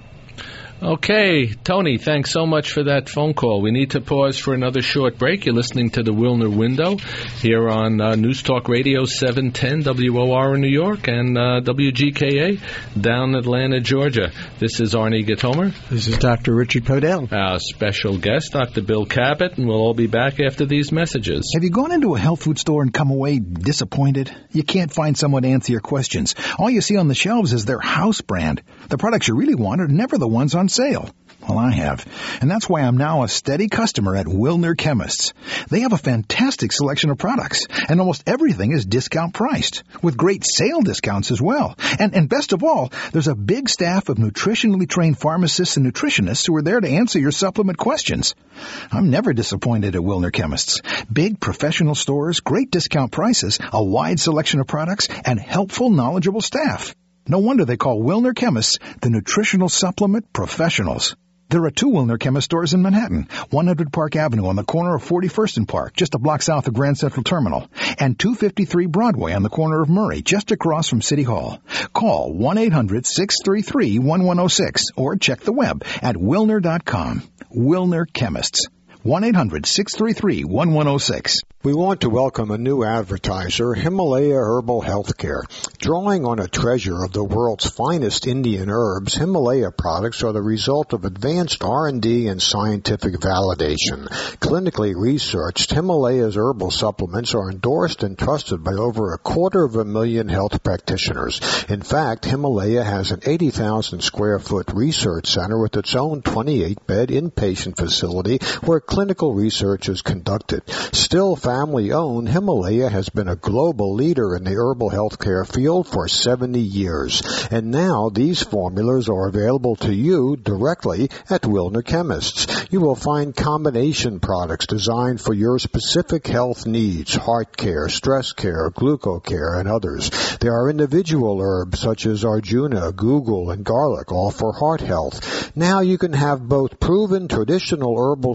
Okay, Tony, thanks so much for that phone call. We need to pause for another short break. You're listening to the Wilner Window here on News Talk Radio 710 WOR in New York and WGKA down in Atlanta, Georgia. This is Arnie Gatomer. This is Dr. Richard Podell. Our special guest, Dr. Bill Cabot, and we'll all be back after these messages. Have you gone into a health food store and come away disappointed? You can't find someone to answer your questions. All you see on the shelves is their house brand. The products you really want are never the ones on sale. Well, I have. And that's why I'm now a steady customer at Wilner Chemists. They have a fantastic selection of products, and almost everything is discount priced, with great sale discounts as well. And best of all, there's a big staff of nutritionally trained pharmacists and nutritionists who are there to answer your supplement questions. I'm never disappointed at Wilner Chemists. Big professional stores, great discount prices, a wide selection of products, and helpful, knowledgeable staff. No wonder they call Wilner Chemists the nutritional supplement professionals. There are 2 Wilner Chemist stores in Manhattan, 100 Park Avenue on the corner of 41st and Park, just a block south of Grand Central Terminal, and 253 Broadway on the corner of Murray, just across from City Hall. Call 1-800-633-1106 or check the web at Wilner.com. Wilner Chemists. 1-800-633-1106. We want to welcome a new advertiser, Himalaya Herbal Healthcare. Drawing on a treasure of the world's finest Indian herbs, Himalaya products are the result of advanced R&D and scientific validation. Clinically researched, Himalaya's herbal supplements are endorsed and trusted by over 250,000 health practitioners. In fact, Himalaya has an 80,000 square foot research center with its own 28-bed inpatient facility where clinical research is conducted. Still family-owned, Himalaya has been a global leader in the herbal healthcare field for 70 years. And now these formulas are available to you directly at Wilner Chemists. You will find combination products designed for your specific health needs, heart care, stress care, glucocare, and others. There are individual herbs such as Arjuna, Google, and garlic, all for heart health. Now you can have both proven traditional herbal support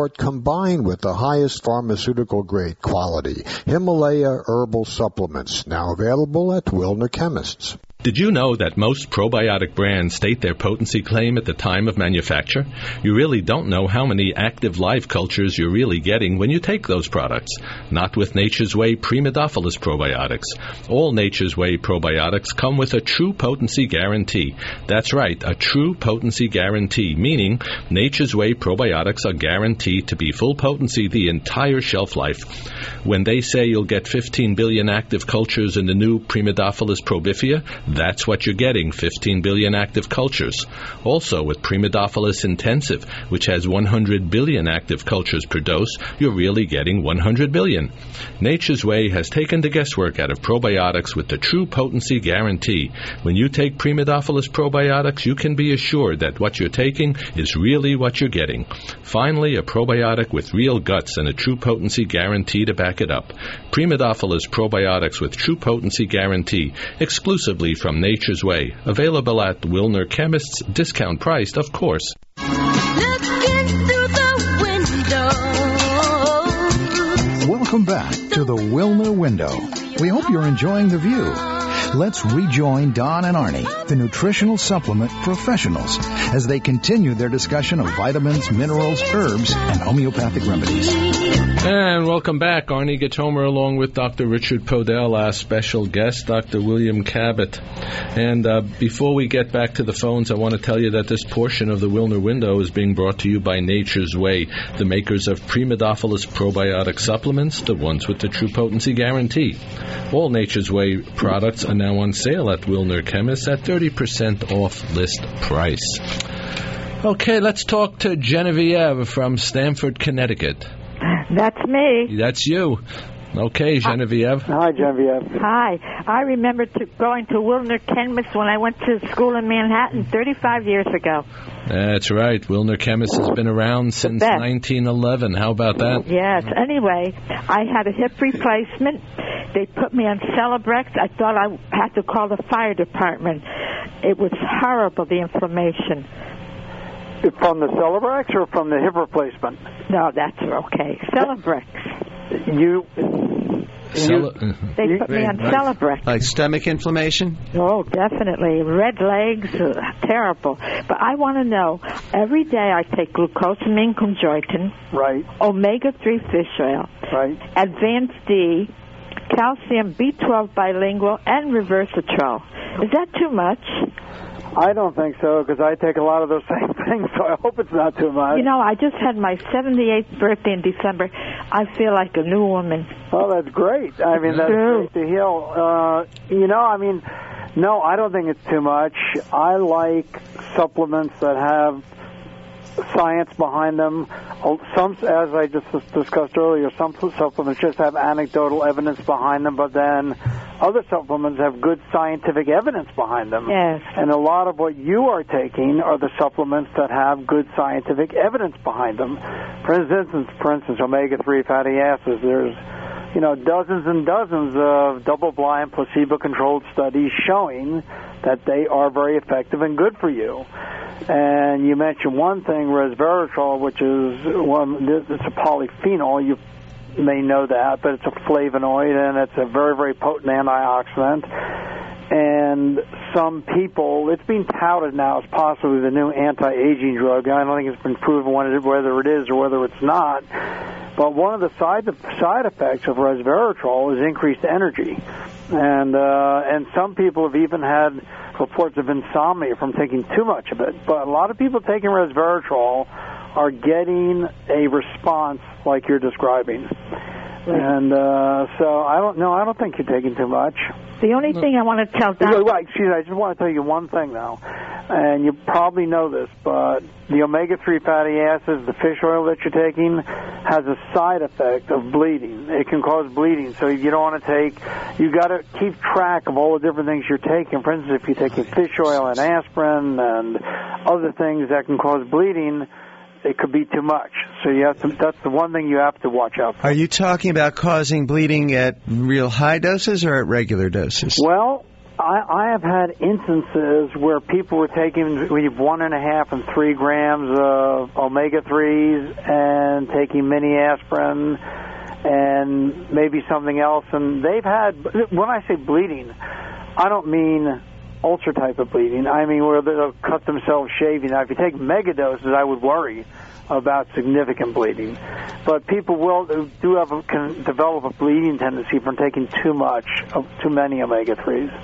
but combined with the highest pharmaceutical-grade quality Himalaya herbal supplements, now available at Wilner Chemists. Did you know that most probiotic brands state their potency claim at the time of manufacture? You really don't know how many active live cultures you're really getting when you take those products. Not with Nature's Way Primodophilus probiotics. All Nature's Way probiotics come with a true potency guarantee. That's right, a true potency guarantee, meaning Nature's Way probiotics are guaranteed to be full potency the entire shelf life. When they say you'll get 15 billion active cultures in the new Primodophilus probifia, that's what you're getting, 15 billion active cultures. Also, with Primodophilus intensive, which has 100 billion active cultures per dose, you're really getting 100 billion. Nature's Way has taken the guesswork out of probiotics with the true potency guarantee. When you take Primodophilus probiotics, you can be assured that what you're taking is really what you're getting. Finally, a probiotic with real guts and a true potency guarantee to back it up. Primodophilus probiotics with true potency guarantee, exclusively from Nature's Way. Available at Wilner Chemists, discount priced, of course. Welcome back to the Wilner Window. We hope you're enjoying the view. Let's rejoin Don and Arnie, the nutritional supplement professionals, as they continue their discussion of vitamins, minerals, herbs, and homeopathic remedies. And welcome back. Arnie Gatomer along with Dr. Richard Podell, our special guest, Dr. William Cabot. And before we get back to the phones, I want to tell you that this portion of the Wilner Window is being brought to you by Nature's Way, the makers of Primodophilus probiotic supplements, the ones with the true potency guarantee. All Nature's Way products are now on sale at Wilner Chemists at 30% off list price. Okay, let's talk to Genevieve from Stamford, Connecticut. That's me. That's you. Okay, Genevieve. Hi, Genevieve. Hi. I remember going to Wilner Chemists when I went to school in Manhattan 35 years ago. That's right. Wilner Chemists has been around since 1911. How about that? Yes. Anyway, I had a hip replacement. They put me on Celebrex. I thought I had to call the fire department. It was horrible, the inflammation. From the Celebrex or from the hip replacement? No, that's okay. Celebrex. They put me on Celebrex. Like stomach inflammation? Oh, definitely. Red legs, terrible. But I want to know, every day I take glucosamine chondroitin, right? Omega-3 fish oil, right? Advanced D, calcium B12 bilingual, and resveratrol. Is that too much? I don't think so, because I take a lot of those same things, so I hope it's not too much. You know, I just had my 78th birthday in December. I feel like a new woman. Oh, that's great. I mean, that's great to hear. No, I don't think it's too much. I like supplements that have science behind them. Some, as I just discussed earlier, some supplements just have anecdotal evidence behind them, but then other supplements have good scientific evidence behind them. Yes. And a lot of what you are taking are the supplements that have good scientific evidence behind them. For instance, omega-3 fatty acids, there's dozens and dozens of double-blind, placebo-controlled studies showing that they are very effective and good for you. And you mentioned one thing, resveratrol, which is it's a polyphenol. You may know that, but it's a flavonoid, and it's a very, very potent antioxidant. And some people, it's being touted now as possibly the new anti-aging drug. I don't think it's been proven whether it is or whether it's not. But one of the side effects of resveratrol is increased energy. And some people have even had reports of insomnia from taking too much of it. But a lot of people taking resveratrol are getting a response like you're describing. And so I don't think you're taking too much. The only thing I want to tell Dr. Right, excuse me, I just want to tell you one thing, though. And you probably know this, but the omega-3 fatty acids, the fish oil that you're taking, has a side effect of bleeding. It can cause bleeding, so you don't want to you got to keep track of all the different things you're taking. For instance, if you're taking fish oil and aspirin and other things that can cause bleeding, it could be too much. So that's the one thing you have to watch out for. Are you talking about causing bleeding at real high doses or at regular doses? Well, I have had instances where people were taking 1.5 and 3 grams of omega-3s and taking mini aspirin and maybe something else, and they've had, when I say bleeding, I don't mean ulcer type of bleeding. I mean where they'll cut themselves shaving. Now, if you take mega doses, I would worry about significant bleeding. But people can develop a bleeding tendency from taking too many omega-3s.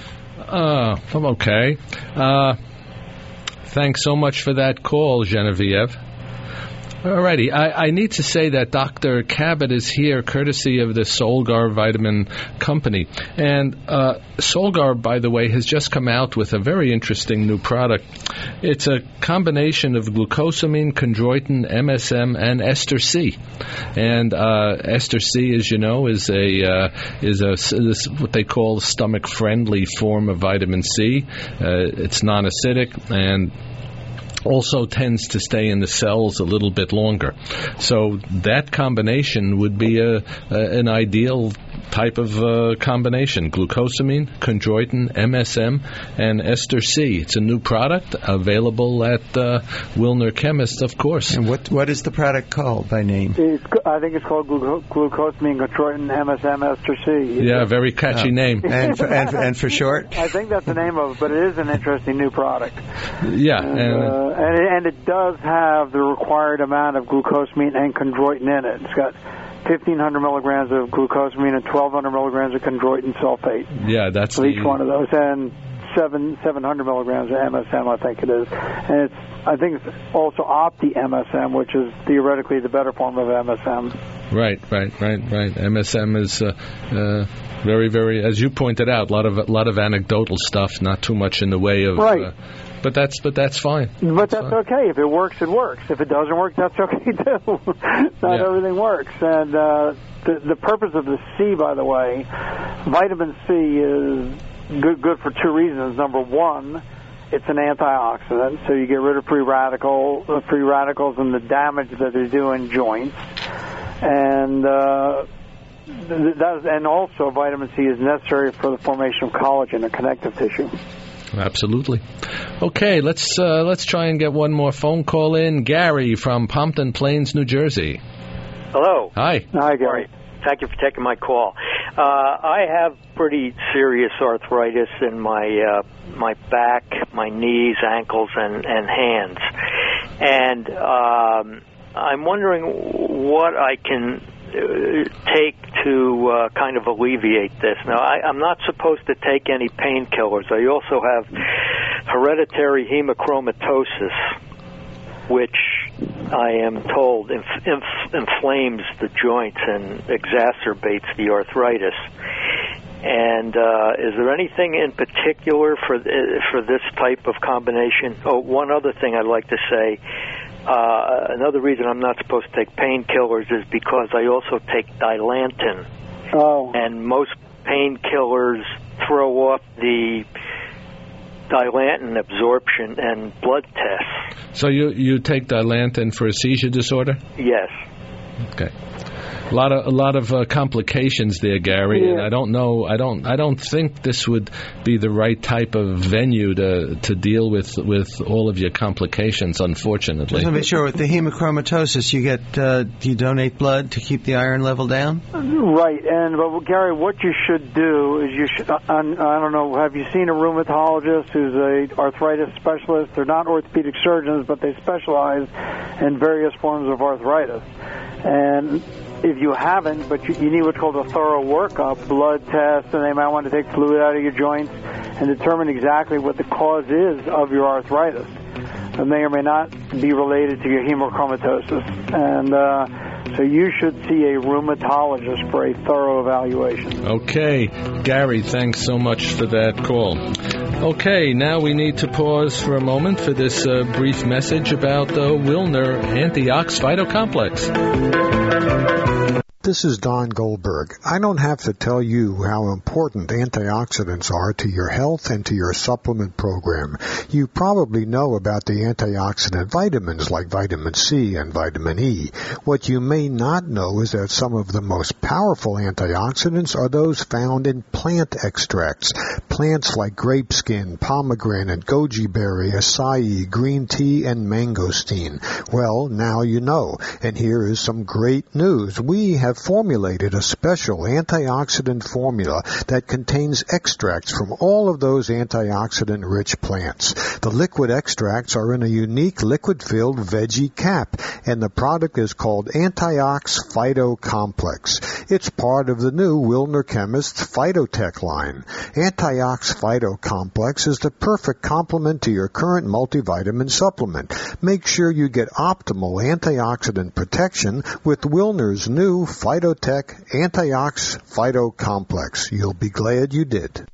Okay. Thanks so much for that call, Genevieve. Alrighty, I need to say that Dr. Cabot is here courtesy of the Solgar Vitamin Company. And Solgar, by the way, has just come out with a very interesting new product. It's a combination of glucosamine, chondroitin, MSM, and ester C. And ester C, as you know, is what they call stomach-friendly form of vitamin C. It's non-acidic and also tends to stay in the cells a little bit longer. So that combination would be an ideal type of combination: glucosamine, chondroitin, MSM, and ester C. It's a new product available at Wilner Chemist, of course. And what is the product called by name? I think it's called glucosamine, chondroitin, MSM, ester C. Yeah, very catchy name. And for short? I think that's the name of it, but it is an interesting new product. Yeah. And it does have the required amount of glucosamine and chondroitin in it. It's got 1,500 milligrams of glucosamine and 1,200 milligrams of chondroitin sulfate. Yeah, that's each one of those, and 700 milligrams of MSM, I think it is. And I think it's also Opti MSM, which is theoretically the better form of MSM. Right. MSM is very, very, as you pointed out, a lot of anecdotal stuff, not too much in the way of. Right. But that's fine. But that's okay. If it works, it works. If it doesn't work, that's okay too. Not everything works. And the purpose of the C, by the way, vitamin C is good for 2 reasons. Number one, it's an antioxidant, so you get rid of free radicals and the damage that they do in joints. And and also vitamin C is necessary for the formation of collagen, a connective tissue. Absolutely. Okay, let's try and get one more phone call in. Gary from Pompton Plains, New Jersey. Hello. Hi. Hi, Gary. Thank you for taking my call. I have pretty serious arthritis in my back, my knees, ankles, and hands. And I'm wondering what I can take to kind of alleviate this. Now, I'm not supposed to take any painkillers. I also have hereditary hemochromatosis, which I am told inflames the joints and exacerbates the arthritis. And is there anything in particular for this type of combination? Oh, one other thing I'd like to say. Another reason I'm not supposed to take painkillers is because I also take Dilantin. Oh. And most painkillers throw off the Dilantin absorption and blood tests. So you take Dilantin for a seizure disorder? Yes. Okay. A lot of complications there, Gary, yeah. And I don't know. I don't think this would be the right type of venue to deal with all of your complications. Unfortunately. Just to make sure, with the hemochromatosis, do you donate blood to keep the iron level down? Right, but Gary, what you should do is I don't know. Have you seen a rheumatologist who's a arthritis specialist? They're not orthopedic surgeons, but they specialize in various forms of arthritis. And if you haven't, but you need what's called a thorough workup, blood test, and they might want to take fluid out of your joints and determine exactly what the cause is of your arthritis. It may or may not be related to your hemochromatosis. And so you should see a rheumatologist for a thorough evaluation. Okay. Gary, thanks so much for that call. Okay, now we need to pause for a moment for this brief message about Wilner Antiox Phytocomplex. This is Don Goldberg. I don't have to tell you how important antioxidants are to your health and to your supplement program. You probably know about the antioxidant vitamins like vitamin C and vitamin E. What you may not know is that some of the most powerful antioxidants are those found in plant extracts. Plants like grape skin, pomegranate, goji berry, acai, green tea, and mangosteen. Well, now you know. And here is some great news. We have formulated a special antioxidant formula that contains extracts from all of those antioxidant-rich plants. The liquid extracts are in a unique liquid-filled veggie cap, and the product is called Antiox Phyto Complex. It's part of the new Wilner Chemist's Phytotech line. Antiox Phyto Complex is the perfect complement to your current multivitamin supplement. Make sure you get optimal antioxidant protection with Wilner's new Phytotech Antiox Phyto Complex. You'll be glad you did.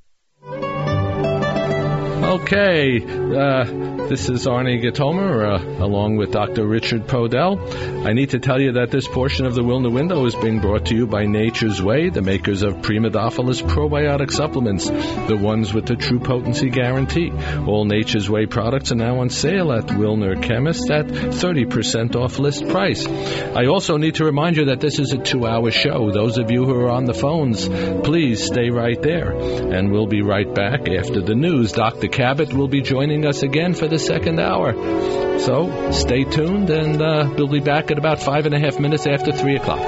Okay, this is Arnie Gatomer, along with Dr. Richard Podell. I need to tell you that this portion of the Wilner Window is being brought to you by Nature's Way, the makers of Primodophilus probiotic supplements, the ones with the true potency guarantee. All Nature's Way products are now on sale at Wilner Chemist at 30% off list price. I also need to remind you that this is a 2-hour show. Those of you who are on the phones, please stay right there. And we'll be right back after the news. Dr. Cabot will be joining us again for the second hour. So stay tuned, and we'll be back at about 5.5 minutes after 3 o'clock.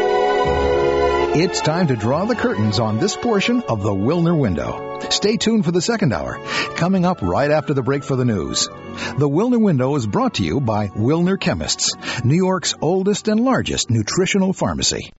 It's time to draw the curtains on this portion of the Wilner Window. Stay tuned for the second hour, coming up right after the break for the news. The Wilner Window is brought to you by Wilner Chemists, New York's oldest and largest nutritional pharmacy.